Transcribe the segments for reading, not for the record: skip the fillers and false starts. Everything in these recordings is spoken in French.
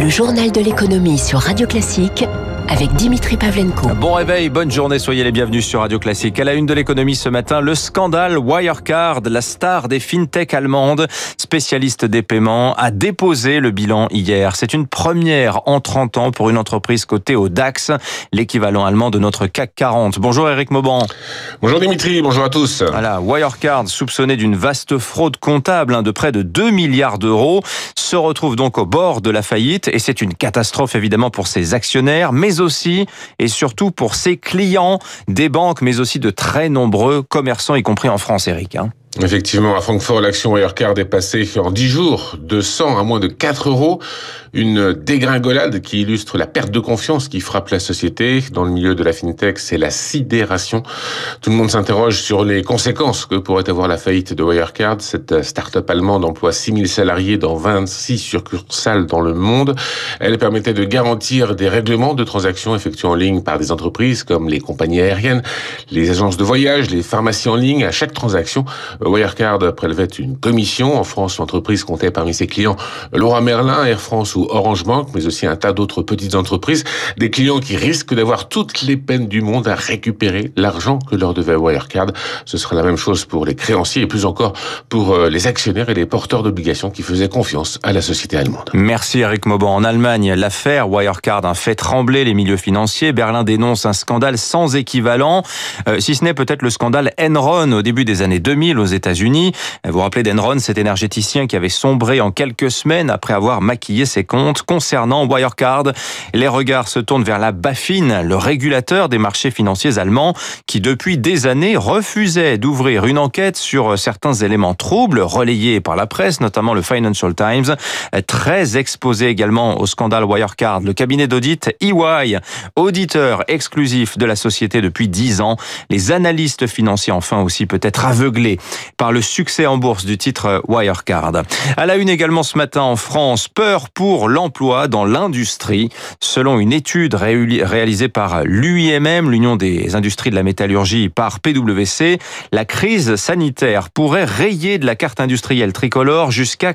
Le journal de l'économie sur Radio Classique avec Dimitri Pavlenko. Bon réveil, bonne journée, soyez les bienvenus sur Radio Classique. À la une de l'économie ce matin, le scandale Wirecard, la star des fintech allemandes, spécialiste des paiements, a déposé le bilan hier. C'est une première en 30 ans pour une entreprise cotée au DAX, l'équivalent allemand de notre CAC 40. Bonjour Eric Mauban. Bonjour Dimitri, bonjour à tous. Voilà, Wirecard, soupçonné d'une vaste fraude comptable de près de 2 milliards d'euros, se retrouve donc au bord de la faillite et c'est une catastrophe évidemment pour ses actionnaires, mais aussi et surtout pour ses clients, des banques, mais aussi de très nombreux commerçants, y compris en France, Eric. Effectivement, à Francfort, l'action Wirecard est passée en 10 jours de 100 à moins de 4 euros. Une dégringolade qui illustre la perte de confiance qui frappe la société. Dans le milieu de la fintech, c'est la sidération. Tout le monde s'interroge sur les conséquences que pourrait avoir la faillite de Wirecard. Cette start-up allemande emploie 6000 salariés dans 26 succursales dans le monde. Elle permettait de garantir des règlements de transactions effectuées en ligne par des entreprises comme les compagnies aériennes, les agences de voyage, les pharmacies en ligne. À chaque transaction, Wirecard prélevait une commission. En France, l'entreprise comptait parmi ses clients Leroy Merlin, Air France ou Orange Bank, mais aussi un tas d'autres petites entreprises. Des clients qui risquent d'avoir toutes les peines du monde à récupérer l'argent que leur devait Wirecard. Ce sera la même chose pour les créanciers et plus encore pour les actionnaires et les porteurs d'obligations qui faisaient confiance à la société allemande. Merci Eric Mauban. En Allemagne, l'affaire Wirecard fait trembler les milieux financiers. Berlin dénonce un scandale sans équivalent, si ce n'est peut-être le scandale Enron au début des années 2000 aux États-Unis. Vous vous rappelez d'Enron, cet énergéticien qui avait sombré en quelques semaines après avoir maquillé ses comptes. Concernant Wirecard, les regards se tournent vers la BaFin, le régulateur des marchés financiers allemands, qui depuis des années refusait d'ouvrir une enquête sur certains éléments troubles relayés par la presse, notamment le Financial Times, très exposé également au scandale Wirecard. Le cabinet d'audit EY, auditeur exclusif de la société depuis 10 ans, les analystes financiers enfin aussi peut-être aveuglés par le succès en bourse du titre Wirecard. À la une également ce matin en France, peur pour l'emploi dans l'industrie. Selon une étude réalisée par l'UIMM, l'Union des industries de la métallurgie, par PwC, la crise sanitaire pourrait rayer de la carte industrielle tricolore jusqu'à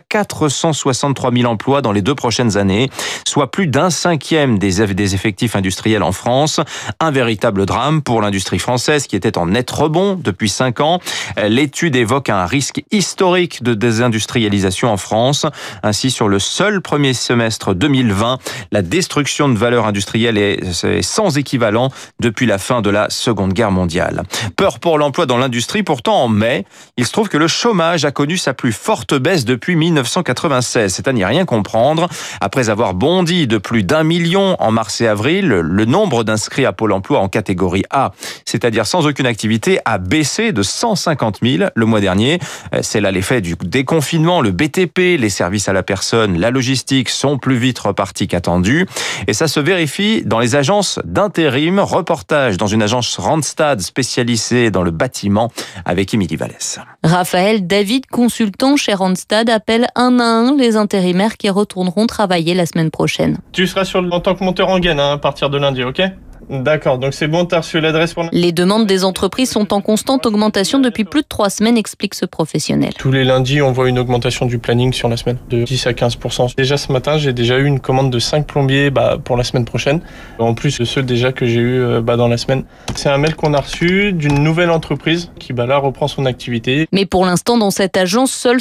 463 000 emplois dans les 2 prochaines années, soit plus d'un cinquième des effectifs industriels en France. Un véritable drame pour l'industrie française qui était en net rebond depuis 5 ans. L'étude évoque un risque historique de désindustrialisation en France. Ainsi, sur le seul premier semestre 2020, la destruction de valeur industrielle est sans équivalent depuis la fin de la Seconde Guerre mondiale. Peur pour l'emploi dans l'industrie, pourtant en mai, il se trouve que le chômage a connu sa plus forte baisse depuis 1996. C'est à n'y rien comprendre. Après avoir bondi de plus d'1 million en mars et avril, le nombre d'inscrits à Pôle emploi en catégorie A, c'est-à-dire sans aucune activité, a baissé de 150 000 le mois dernier. C'est là l'effet du déconfinement. Le BTP, les services à la personne, la logistique sont plus vite repartis qu'attendu. Et ça se vérifie dans les agences d'intérim. Reportage dans une agence Randstad spécialisée dans le bâtiment avec Émilie Vallès. Raphaël David, consultant chez Randstad, appelle un à un les intérimaires qui retourneront travailler la semaine prochaine. Tu seras en tant que monteur en gaine à partir de lundi, ok ? D'accord, donc c'est bon, t'as reçu l'adresse pour... Les demandes des entreprises sont en constante augmentation depuis plus de 3 semaines, explique ce professionnel. Tous les lundis, on voit une augmentation du planning sur la semaine, de 10 à 15%. Déjà ce matin, j'ai déjà eu une commande de 5 plombiers pour la semaine prochaine, en plus de ceux déjà que j'ai eu dans la semaine. C'est un mail qu'on a reçu d'une nouvelle entreprise qui là reprend son activité. Mais pour l'instant, dans cette agence, seuls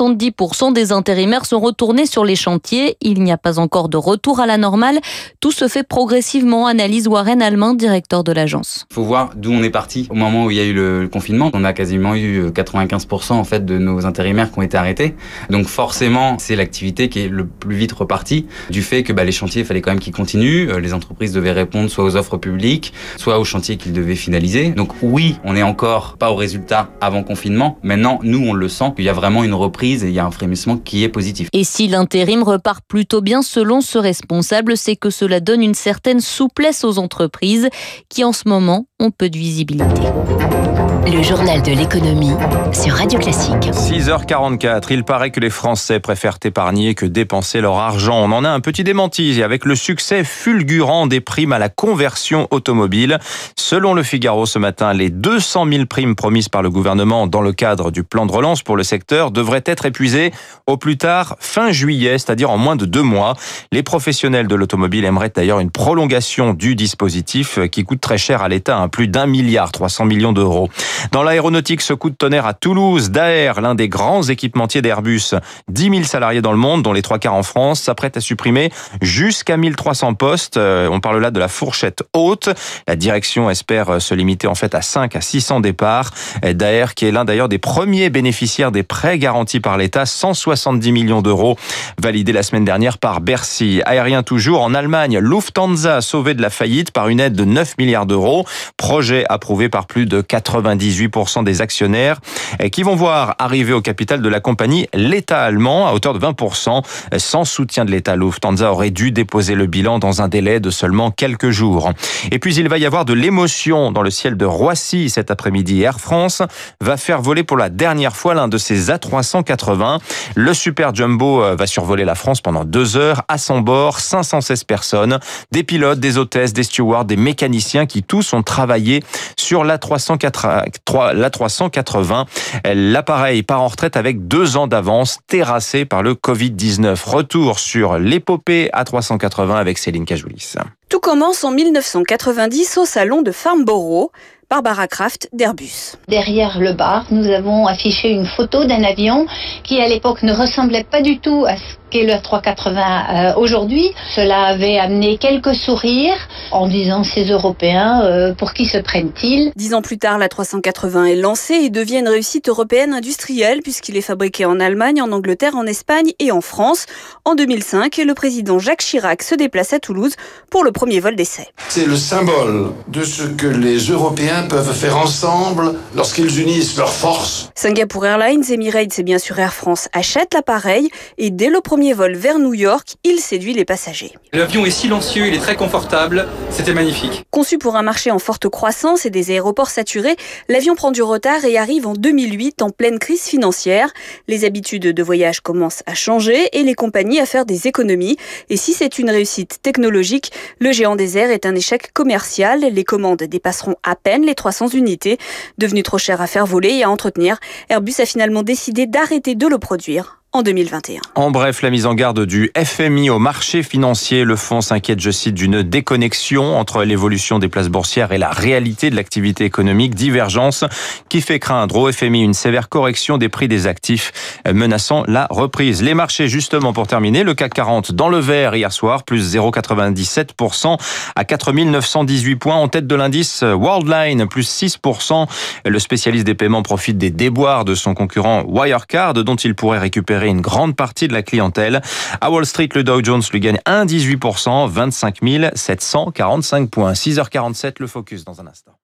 70% des intérimaires sont retournés sur les chantiers. Il n'y a pas encore de retour à la normale. Tout se fait progressivement, analyse Warren Allemand, directeur de l'agence. Il faut voir d'où on est parti. Au moment où il y a eu le confinement, on a quasiment eu 95% en fait de nos intérimaires qui ont été arrêtés. Donc forcément, c'est l'activité qui est le plus vite repartie du fait que les chantiers, il fallait quand même qu'ils continuent. Les entreprises devaient répondre soit aux offres publiques, soit aux chantiers qu'ils devaient finaliser. Donc oui, on n'est encore pas au résultat avant confinement. Maintenant, nous, on le sent qu'il y a vraiment une reprise et il y a un frémissement qui est positif. Et si l'intérim repart plutôt bien selon ce responsable, c'est que cela donne une certaine souplesse aux entreprises qui en ce moment ont peu de visibilité. Le journal de l'économie sur Radio Classique. 6h44, il paraît que les Français préfèrent épargner que dépenser leur argent. On en a un petit démenti avec le succès fulgurant des primes à la conversion automobile. Selon le Figaro ce matin, les 200 000 primes promises par le gouvernement dans le cadre du plan de relance pour le secteur devraient être épuisées au plus tard fin juillet, c'est-à-dire en moins de 2 mois. Les professionnels de l'automobile aimeraient d'ailleurs une prolongation du dispositif qui coûte très cher à l'État, plus d'1,3 milliard d'euros. Dans l'aéronautique, ce coup de tonnerre à Toulouse, Daher, l'un des grands équipementiers d'Airbus, 10 000 salariés dans le monde, dont les 3/4 en France, s'apprête à supprimer jusqu'à 1300 postes. On parle là de la fourchette haute. La direction espère se limiter en fait à 5 à 600 départs. Daher, qui est l'un d'ailleurs des premiers bénéficiaires des prêts garantis par l'État, 170 millions d'euros, validés la semaine dernière par Bercy. Aérien toujours, en Allemagne, Lufthansa sauvé de la faillite par une aide de 9 milliards d'euros. Projet approuvé par plus de 98% des actionnaires qui vont voir arriver au capital de la compagnie l'État allemand à hauteur de 20%. Sans soutien de l'État, Lufthansa aurait dû déposer le bilan dans un délai de seulement quelques jours. Et puis il va y avoir de l'émotion dans le ciel de Roissy cet après-midi. Air France va faire voler pour la dernière fois l'un de ses A380. Le Super Jumbo va survoler la France pendant 2 heures. À son bord, 516 personnes, des pilotes, des hôtesses, des stewards, des mécaniciens qui tous ont travaillé sur l'A380. L'appareil part en retraite avec 2 ans d'avance, terrassé par le Covid-19. Retour sur l'épopée A380 avec Céline Cajoulis. Tout commence en 1990 au salon de Farnborough. Barbara Kraft d'Airbus. Derrière le bar, nous avons affiché une photo d'un avion qui à l'époque ne ressemblait pas du tout à ce qu'est le 380 aujourd'hui. Cela avait amené quelques sourires en disant ces Européens, pour qui se prennent-ils ? 10 ans plus tard, la 380 est lancée et devient une réussite européenne industrielle puisqu'il est fabriqué en Allemagne, en Angleterre, en Espagne et en France. En 2005, le président Jacques Chirac se déplace à Toulouse pour le premier vol d'essai. C'est le symbole de ce que les Européens peuvent faire ensemble lorsqu'ils unissent leurs forces. Singapore Airlines, Emirates et bien sûr Air France achètent l'appareil et dès le premier vol vers New York, il séduit les passagers. L'avion est silencieux, il est très confortable, c'était magnifique. Conçu pour un marché en forte croissance et des aéroports saturés, l'avion prend du retard et arrive en 2008 en pleine crise financière. Les habitudes de voyage commencent à changer et les compagnies à faire des économies. Et si c'est une réussite technologique, le géant des airs est un échec commercial. Les commandes dépasseront à peine les 300 unités. Devenu trop cher à faire voler et à entretenir, Airbus a finalement décidé d'arrêter de le produire en 2021. En bref, la mise en garde du FMI au marché financier. Le fonds s'inquiète, je cite, d'une déconnexion entre l'évolution des places boursières et la réalité de l'activité économique. Divergence qui fait craindre au FMI une sévère correction des prix des actifs menaçant la reprise. Les marchés, justement, pour terminer, le CAC 40 dans le vert hier soir, plus 0,97% à 4 918 points. En tête de l'indice Worldline, plus 6%. Le spécialiste des paiements profite des déboires de son concurrent Wirecard, dont il pourrait récupérer une grande partie de la clientèle. À Wall Street, le Dow Jones lui gagne 1,18%, 25 745 points. 6h47, le focus dans un instant.